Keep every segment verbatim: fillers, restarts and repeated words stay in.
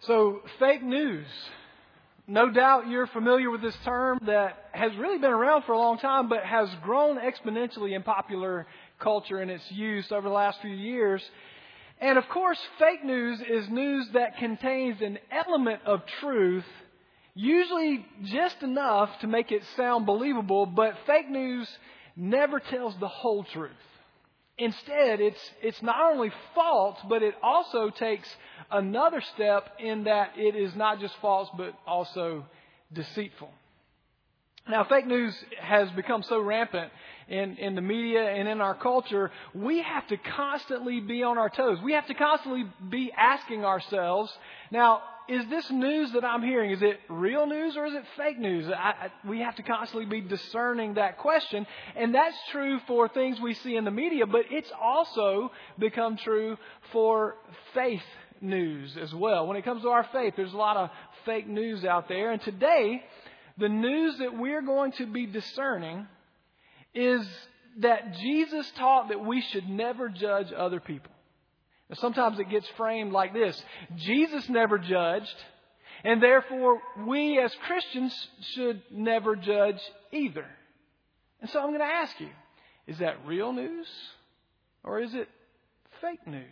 So, fake news. No doubt you're familiar with this term that has really been around for a long time, but has grown exponentially in popular culture in its use over the last few years. And of course, fake news is news that contains an element of truth, usually just enough to make it sound believable, but fake news never tells the whole truth. Instead, it's it's not only false, but it also takes another step in that it is not just false, but also deceitful. Now, fake news has become so rampant in, in the media and in our culture, we have to constantly be on our toes. We have to constantly be asking ourselves, now, is this news that I'm hearing, is it real news or is it fake news? I, I, we have to constantly be discerning that question. And that's true for things we see in the media, but it's also become true for faith news as well. When it comes to our faith, there's a lot of fake news out there. And today, the news that we're going to be discerning is that Jesus taught that we should never judge other people. Now, sometimes it gets framed like this: Jesus never judged, and therefore we as Christians should never judge either. And so I'm going to ask you, is that real news or is it fake news?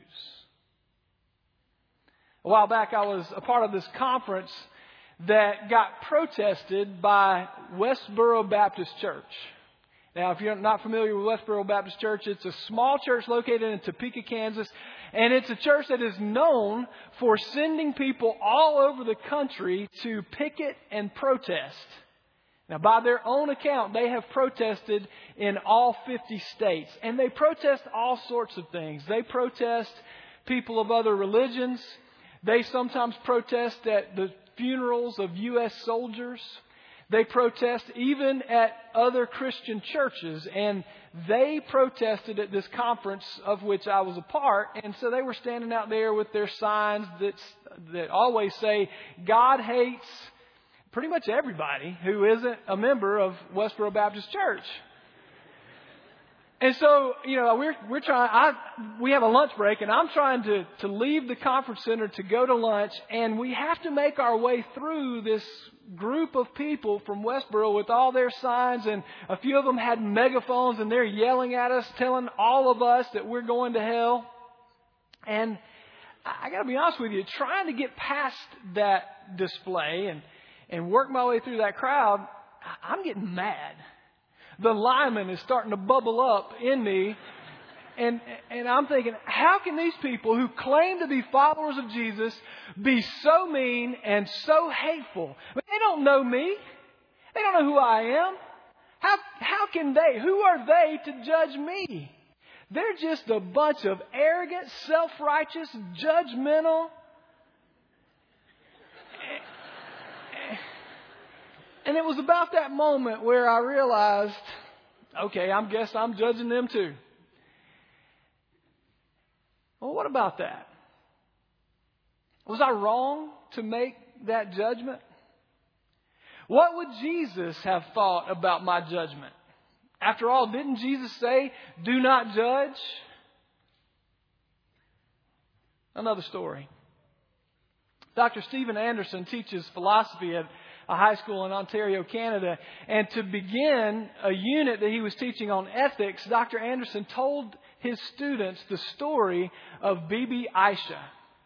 A while back I was a part of this conference that got protested by Westboro Baptist Church. Now, if you're not familiar with Westboro Baptist Church, it's a small church located in Topeka, Kansas. And it's a church that is known for sending people all over the country to picket and protest. Now, by their own account, they have protested in all fifty states. And they protest all sorts of things. They protest people of other religions. They sometimes protest at the funerals of U S soldiers. They protest even at other Christian churches, and they protested at this conference of which I was a part. And so they were standing out there with their signs that that always say, God hates pretty much everybody who isn't a member of Westboro Baptist Church. And so, you know, we're we're trying. I we have a lunch break, and I'm trying to to leave the conference center to go to lunch, and we have to make our way through this group of people from Westboro with all their signs, and a few of them had megaphones, and they're yelling at us, telling all of us that we're going to hell. And I got to be honest with you, trying to get past that display and and work my way through that crowd, I'm getting mad. The Lyman is starting to bubble up in me. And and I'm thinking, how can these people who claim to be followers of Jesus be so mean and so hateful? I mean, they don't know me. They don't know who I am. How how can they? Who are they to judge me? They're just a bunch of arrogant, self-righteous, judgmental. And it was about that moment where I realized, okay, I guess I'm judging them too. Well, what about that? Was I wrong to make that judgment? What would Jesus have thought about my judgment? After all, didn't Jesus say, do not judge? Another story. Doctor Stephen Anderson teaches philosophy at a high school in Ontario, Canada. And to begin a unit that he was teaching on ethics, Doctor Anderson told his students the story of Bibi Aisha.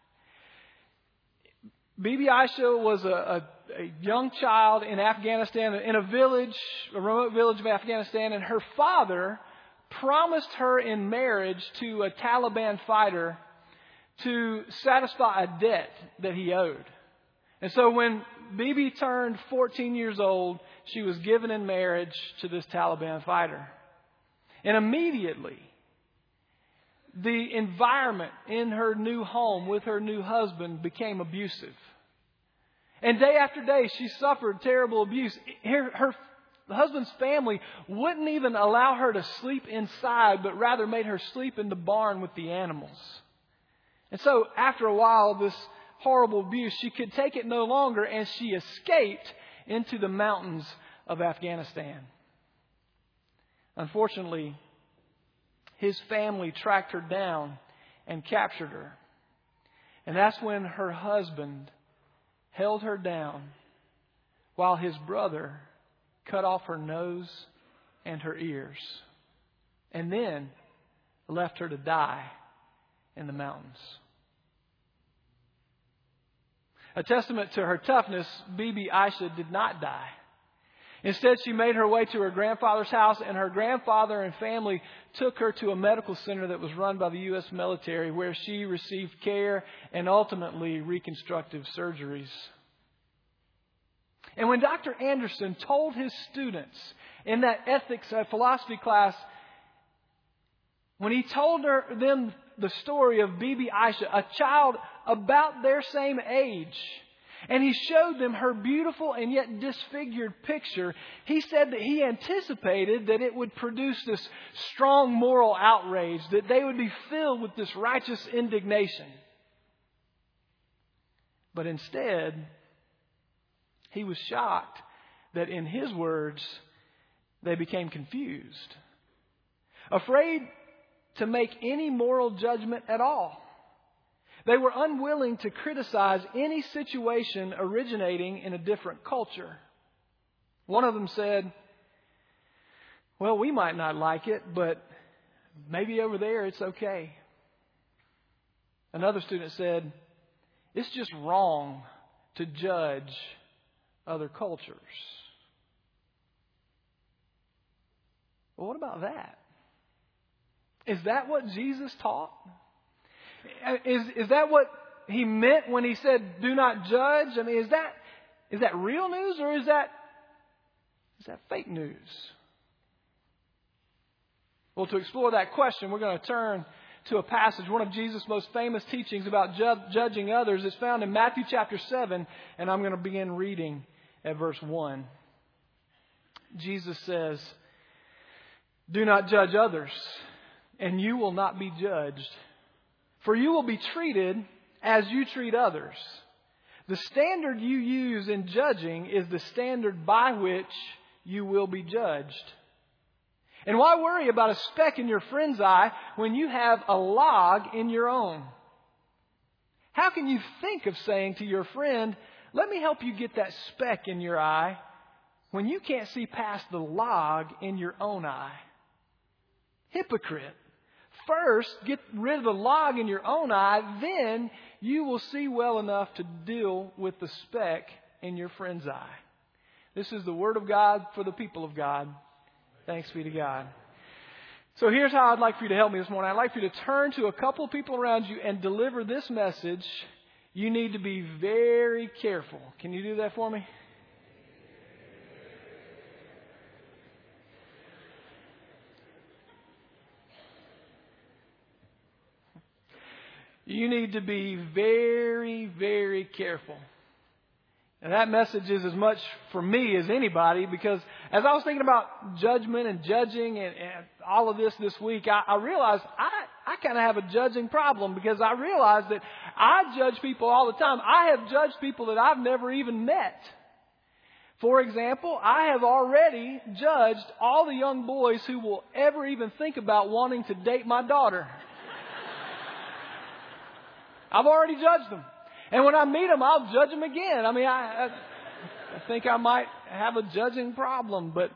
Bibi Aisha was a, a, a young child in Afghanistan, in a village, a remote village of Afghanistan, and her father promised her in marriage to a Taliban fighter to satisfy a debt that he owed. And so when Bibi turned fourteen years old, she was given in marriage to this Taliban fighter. And immediately, the environment in her new home with her new husband became abusive. And day after day, she suffered terrible abuse. Her, her husband's family wouldn't even allow her to sleep inside, but rather made her sleep in the barn with the animals. And so after a while of this horrible abuse, she could take it no longer, and she escaped into the mountains of Afghanistan. Unfortunately, his family tracked her down and captured her. And that's when her husband held her down while his brother cut off her nose and her ears, and then left her to die in the mountains. A testament to her toughness, Bibi Aisha did not die. Instead, she made her way to her grandfather's house, and her grandfather and family took her to a medical center that was run by the U S military, where she received care and ultimately reconstructive surgeries. And when Doctor Anderson told his students in that ethics uh, philosophy class, when he told her, them the story of Bibi Aisha, a child about their same age, and he showed them her beautiful and yet disfigured picture, he said that he anticipated that it would produce this strong moral outrage, that they would be filled with this righteous indignation. But instead, he was shocked that, in his words, they became confused, afraid to make any moral judgment at all. They were unwilling to criticize any situation originating in a different culture. One of them said, well, we might not like it, but maybe over there it's okay. Another student said, it's just wrong to judge other cultures. Well, what about that? Is that what Jesus taught? Is is that what he meant when he said, do not judge? I mean, is that is that real news, or is that is that fake news? Well, to explore that question, we're going to turn to a passage, one of Jesus' most famous teachings about ju- judging others. Is found in Matthew chapter seven, and I'm going to begin reading at verse one. Jesus says, do not judge others, and you will not be judged. For you will be treated as you treat others. The standard you use in judging is the standard by which you will be judged. And why worry about a speck in your friend's eye when you have a log in your own? How can you think of saying to your friend, let me help you get that speck in your eye, when you can't see past the log in your own eye? Hypocrite. First, get rid of the log in your own eye, then you will see well enough to deal with the speck in your friend's eye. This is the Word of God for the people of God. Thanks be to God. So here's how I'd like for you to help me this morning. I'd like for you to turn to a couple of people around you and deliver this message. You need to be very careful. Can you do that for me? You need to be very, very careful. And that message is as much for me as anybody, because as I was thinking about judgment and judging and, and all of this this week, I, I realized I, I kind of have a judging problem, because I realized that I judge people all the time. I have judged people that I've never even met. For example, I have already judged all the young boys who will ever even think about wanting to date my daughter. I've already judged them. And when I meet them, I'll judge them again. I mean, I, I, I think I might have a judging problem. But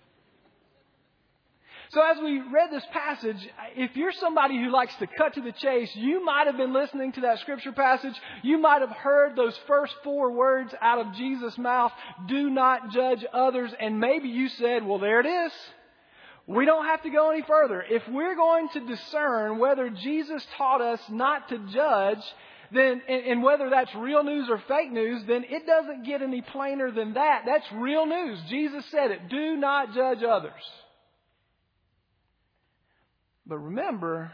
so as we read this passage, if you're somebody who likes to cut to the chase, you might have been listening to that scripture passage. You might have heard those first four words out of Jesus' mouth, do not judge others. And maybe you said, well, there it is. We don't have to go any further. If we're going to discern whether Jesus taught us not to judge, then, and, and whether that's real news or fake news, then it doesn't get any plainer than that. That's real news. Jesus said it. Do not judge others. But remember,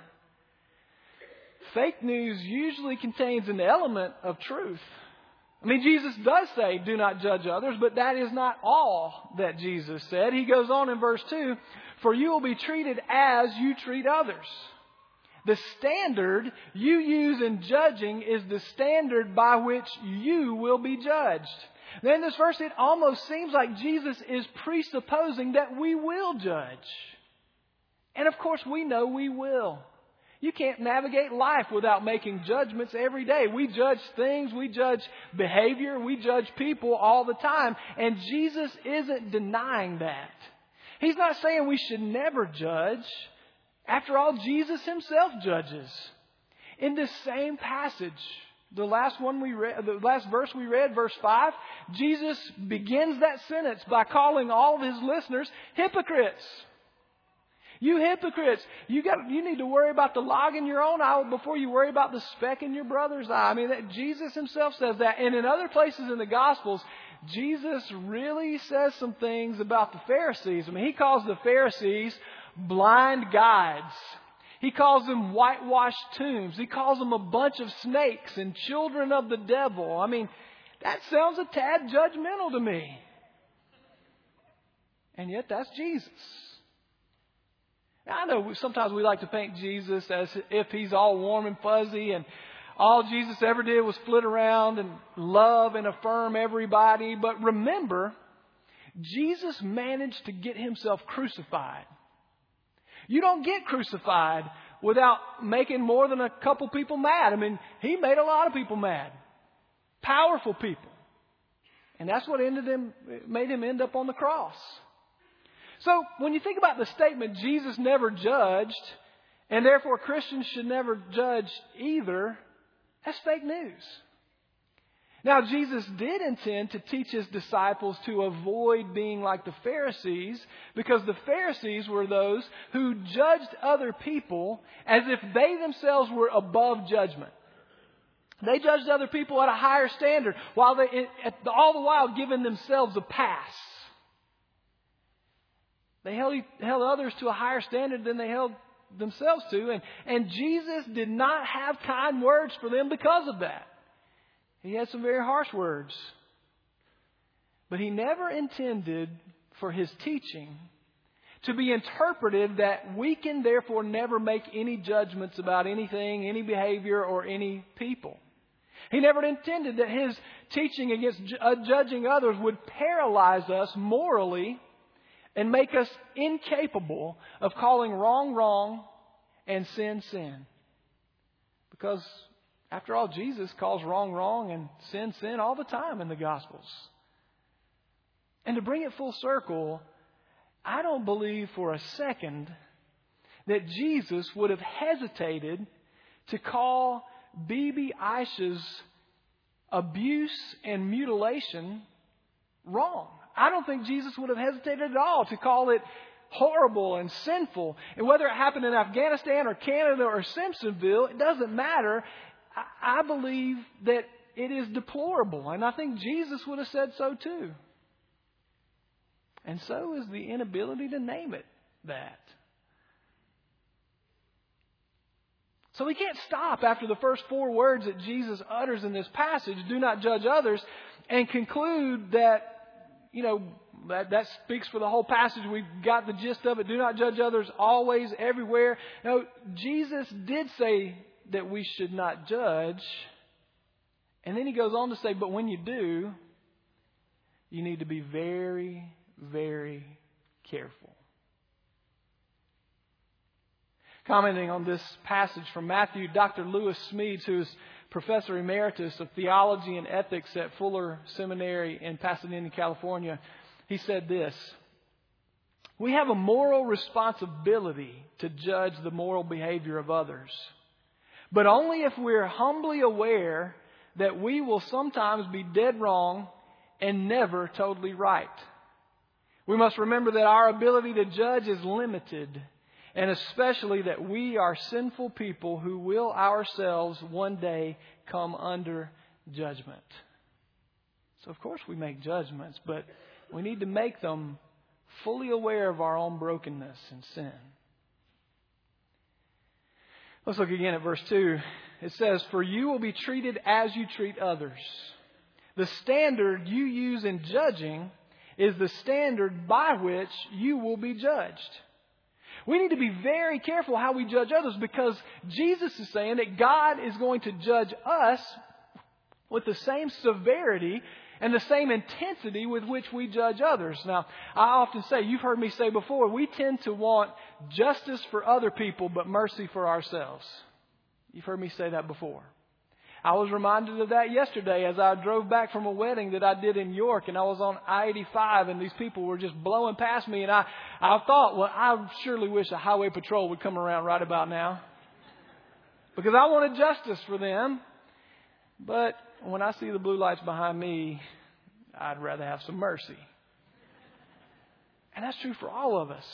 fake news usually contains an element of truth. I mean, Jesus does say, do not judge others, but that is not all that Jesus said. He goes on in verse two, for you will be treated as you treat others. The standard you use in judging is the standard by which you will be judged. Then in this verse, it almost seems like Jesus is presupposing that we will judge. And of course, we know we will. You can't navigate life without making judgments every day. We judge things, we judge behavior, we judge people all the time. And Jesus isn't denying that. He's not saying we should never judge. After all, Jesus himself judges. In this same passage, the last one we read, the last verse we read, verse five, Jesus begins that sentence by calling all of his listeners hypocrites. You hypocrites, you got you need to worry about the log in your own eye before you worry about the speck in your brother's eye. I mean, that Jesus himself says that. And in other places in the Gospels, Jesus really says some things about the Pharisees. I mean, he calls the Pharisees blind guides. He calls them whitewashed tombs. He calls them a bunch of snakes and children of the devil. I mean, that sounds a tad judgmental to me. And yet that's Jesus. I know sometimes we like to paint Jesus as if he's all warm and fuzzy and all Jesus ever did was flit around and love and affirm everybody. But remember, Jesus managed to get himself crucified. You don't get crucified without making more than a couple people mad. I mean, he made a lot of people mad. Powerful people. And that's what ended him, made him end up on the cross. So when you think about the statement, Jesus never judged, and therefore Christians should never judge either, that's fake news. Now, Jesus did intend to teach his disciples to avoid being like the Pharisees, because the Pharisees were those who judged other people as if they themselves were above judgment. They judged other people at a higher standard, while they, all the while giving themselves a pass. They held, held others to a higher standard than they held themselves to. And, and Jesus did not have kind words for them because of that. He had some very harsh words. But he never intended for his teaching to be interpreted that we can therefore never make any judgments about anything, any behavior, or any people. He never intended that his teaching against ju- uh, judging others would paralyze us morally and make us incapable of calling wrong wrong and sin sin. Because, after all, Jesus calls wrong wrong and sin sin all the time in the Gospels. And to bring it full circle, I don't believe for a second that Jesus would have hesitated to call Bibi Aisha's abuse and mutilation wrong. I don't think Jesus would have hesitated at all to call it horrible and sinful. And whether it happened in Afghanistan or Canada or Simpsonville, it doesn't matter. I, I believe that it is deplorable. And I think Jesus would have said so too. And so is the inability to name it that. So we can't stop after the first four words that Jesus utters in this passage, do not judge others, and conclude that, you know, that, that speaks for the whole passage. We've got the gist of it. Do not judge others always, everywhere. No, Jesus did say that we should not judge. And then he goes on to say, but when you do, you need to be very, very careful. Commenting on this passage from Matthew, Doctor Lewis Smedes, who is Professor Emeritus of Theology and Ethics at Fuller Seminary in Pasadena, California, he said this: we have a moral responsibility to judge the moral behavior of others, but only if we're humbly aware that we will sometimes be dead wrong and never totally right. We must remember that our ability to judge is limited, and especially that we are sinful people who will ourselves one day come under judgment. So, of course, we make judgments, but we need to make them fully aware of our own brokenness and sin. Let's look again at verse two. It says, for you will be treated as you treat others. The standard you use in judging is the standard by which you will be judged. We need to be very careful how we judge others, because Jesus is saying that God is going to judge us with the same severity and the same intensity with which we judge others. Now, I often say, you've heard me say before, we tend to want justice for other people, but mercy for ourselves. You've heard me say that before. I was reminded of that yesterday as I drove back from a wedding that I did in York, and I was on I eighty-five, and these people were just blowing past me, and I, I thought, well, I surely wish a highway patrol would come around right about now, because I wanted justice for them. But when I see the blue lights behind me, I'd rather have some mercy. And that's true for all of us.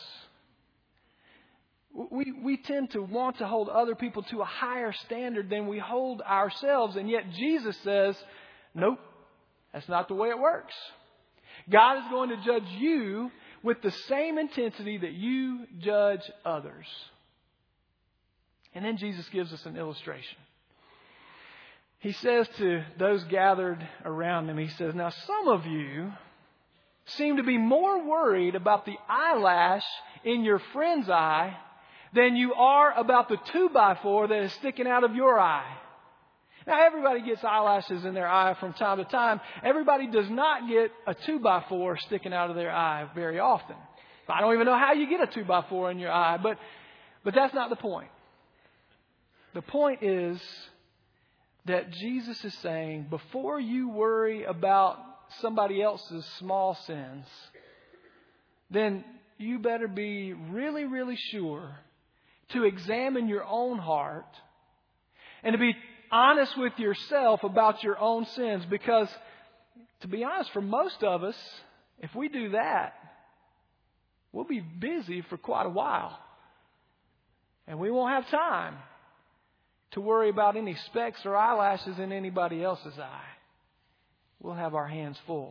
We, we tend to want to hold other people to a higher standard than we hold ourselves. And yet Jesus says, nope, that's not the way it works. God is going to judge you with the same intensity that you judge others. And then Jesus gives us an illustration. He says to those gathered around him, he says, now some of you seem to be more worried about the eyelash in your friend's eye than you are about the two by four that is sticking out of your eye. Now, everybody gets eyelashes in their eye from time to time. Everybody does not get a two by four sticking out of their eye very often. I don't even know how you get a two by four in your eye, but, but that's not the point. The point is that Jesus is saying, before you worry about somebody else's small sins, then you better be really, really sure to examine your own heart and to be honest with yourself about your own sins. Because, to be honest, for most of us, if we do that, we'll be busy for quite a while. And we won't have time to worry about any specks or eyelashes in anybody else's eye. We'll have our hands full.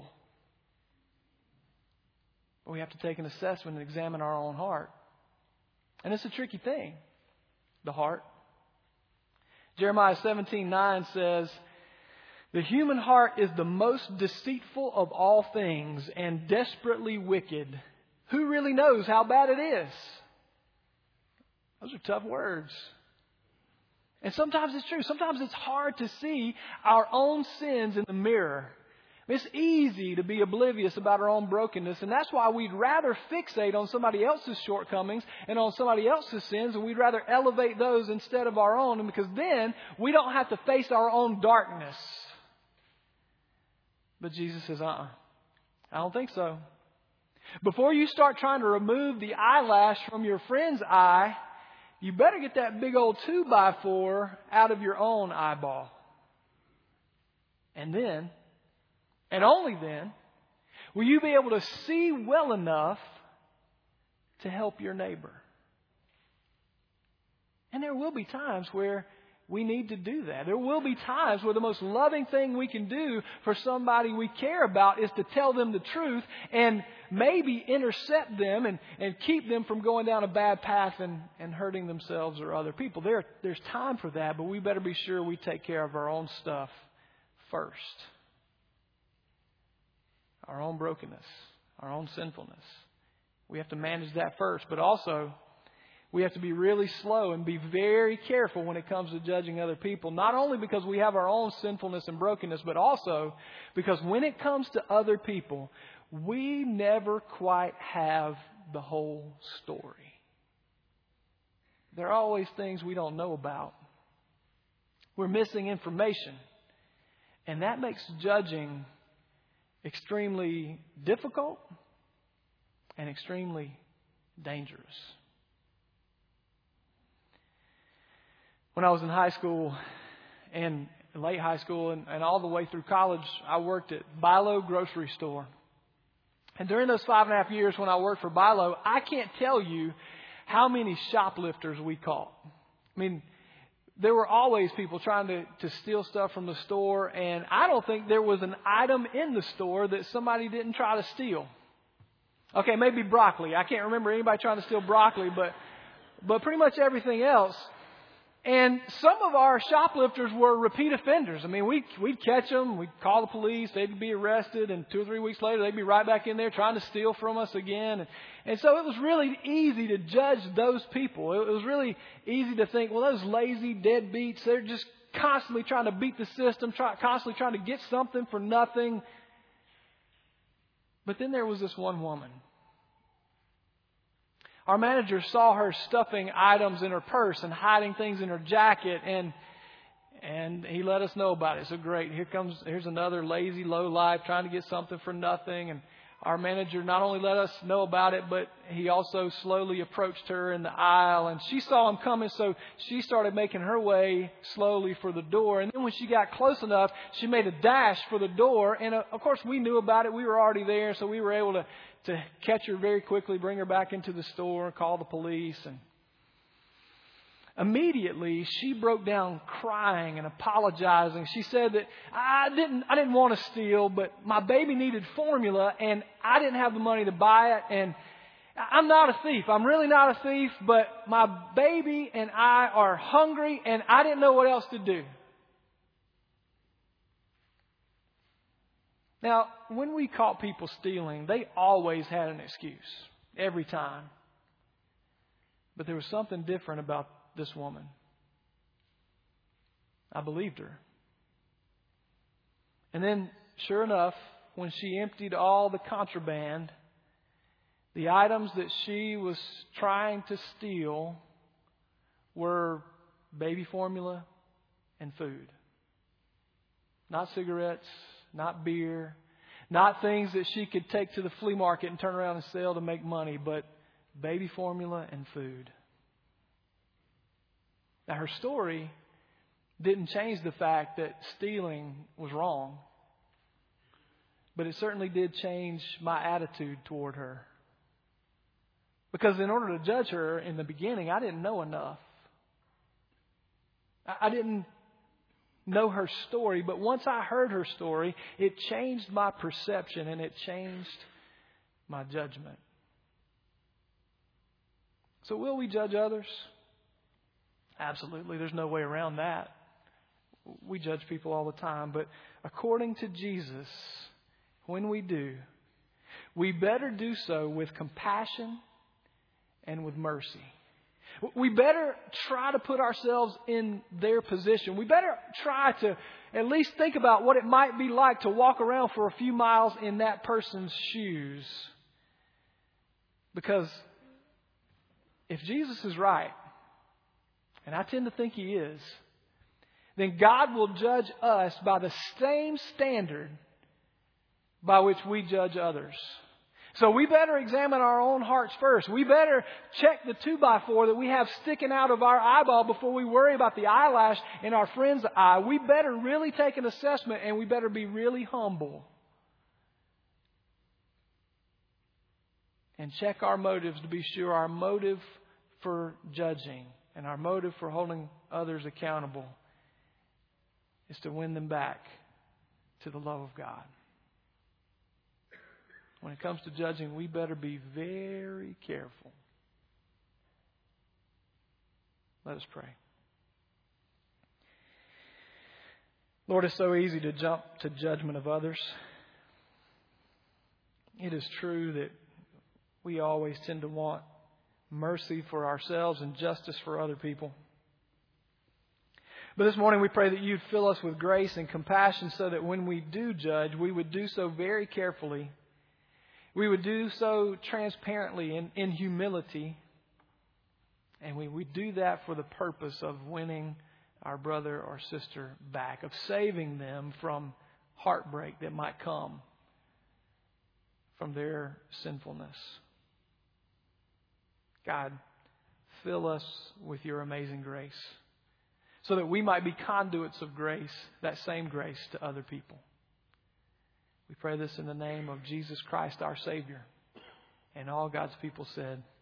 But we have to take an assessment and examine our own heart. And it's a tricky thing, the heart. Jeremiah seventeen nine says, the human heart is the most deceitful of all things and desperately wicked. Who really knows how bad it is? Those are tough words. And sometimes it's true. Sometimes it's hard to see our own sins in the mirror. It's easy to be oblivious about our own brokenness. And that's why we'd rather fixate on somebody else's shortcomings and on somebody else's sins. And we'd rather elevate those instead of our own. And because then we don't have to face our own darkness. But Jesus says, uh-uh. I don't think so. Before you start trying to remove the eyelash from your friend's eye, you better get that big old two by four out of your own eyeball. And then, and only then, will you be able to see well enough to help your neighbor. And there will be times where we need to do that. There will be times where the most loving thing we can do for somebody we care about is to tell them the truth and maybe intercept them and, and keep them from going down a bad path and, and hurting themselves or other people. There, there's time for that, but we better be sure we take care of our own stuff first. Our own brokenness, our own sinfulness. We have to manage that first, but also we have to be really slow and be very careful when it comes to judging other people. Not only because we have our own sinfulness and brokenness, but also because when it comes to other people, we never quite have the whole story. There are always things we don't know about. We're missing information. And that makes judging extremely difficult and extremely dangerous. When I was in high school and late high school and, and all the way through college, I worked at Bi-Lo grocery store. And during those five and a half years when I worked for Bi-Lo, I can't tell you how many shoplifters we caught. I mean, there were always people trying to, to steal stuff from the store, and I don't think there was an item in the store that somebody didn't try to steal. Okay, maybe broccoli. I can't remember anybody trying to steal broccoli, but but pretty much everything else. And some of our shoplifters were repeat offenders. I mean, we, we'd catch them, we'd call the police, they'd be arrested, and two or three weeks later, they'd be right back in there trying to steal from us again. And, and so it was really easy to judge those people. It was really easy to think, well, those lazy deadbeats, they're just constantly trying to beat the system, try, constantly trying to get something for nothing. But then there was this one woman. Our manager saw her stuffing items in her purse and hiding things in her jacket, and and he let us know about it. So great, here comes here's another lazy lowlife trying to get something for nothing. And our manager not only let us know about it, but he also slowly approached her in the aisle, and she saw him coming, so she started making her way slowly for the door. And then when she got close enough, she made a dash for the door, and uh, of course we knew about it. We were already there, so we were able to, to catch her very quickly, bring her back into the store, call the police. And immediately, she broke down crying and apologizing. She said that I didn't, I didn't want to steal, but my baby needed formula and I didn't have the money to buy it. And I'm not a thief. I'm really not a thief, but my baby and I are hungry and I didn't know what else to do. Now, when we caught people stealing, they always had an excuse. Every time. But there was something different about this woman. I believed her. And then, sure enough, when she emptied all the contraband, the items that she was trying to steal were baby formula and food. Not cigarettes, not beer, not things that she could take to the flea market and turn around and sell to make money, but baby formula and food. Now, her story didn't change the fact that stealing was wrong, but it certainly did change my attitude toward her. Because in order to judge her in the beginning, I didn't know enough. I didn't know her story, but once I heard her story, it changed my perception and it changed my judgment. So will we judge others? Absolutely. There's no way around that. We judge people all the time. But according to Jesus, when we do, we better do so with compassion and with mercy. We better try to put ourselves in their position. We better try to at least think about what it might be like to walk around for a few miles in that person's shoes. Because if Jesus is right, and I tend to think He is, then God will judge us by the same standard by which we judge others. So we better examine our own hearts first. We better check the two by four that we have sticking out of our eyeball before we worry about the eyelash in our friend's eye. We better really take an assessment, and we better be really humble. And check our motives to be sure our motive for judging and our motive for holding others accountable is to win them back to the love of God. When it comes to judging, we better be very careful. Let us pray. Lord, it's so easy to jump to judgment of others. It is true that we always tend to want mercy for ourselves and justice for other people. But this morning we pray that You'd fill us with grace and compassion so that when we do judge, we would do so very carefully. We would do so transparently and in humility. And we would do that for the purpose of winning our brother or sister back, of saving them from heartbreak that might come from their sinfulness. God, fill us with Your amazing grace so that we might be conduits of grace, that same grace, to other people. We pray this in the name of Jesus Christ, our Savior. And all God's people said,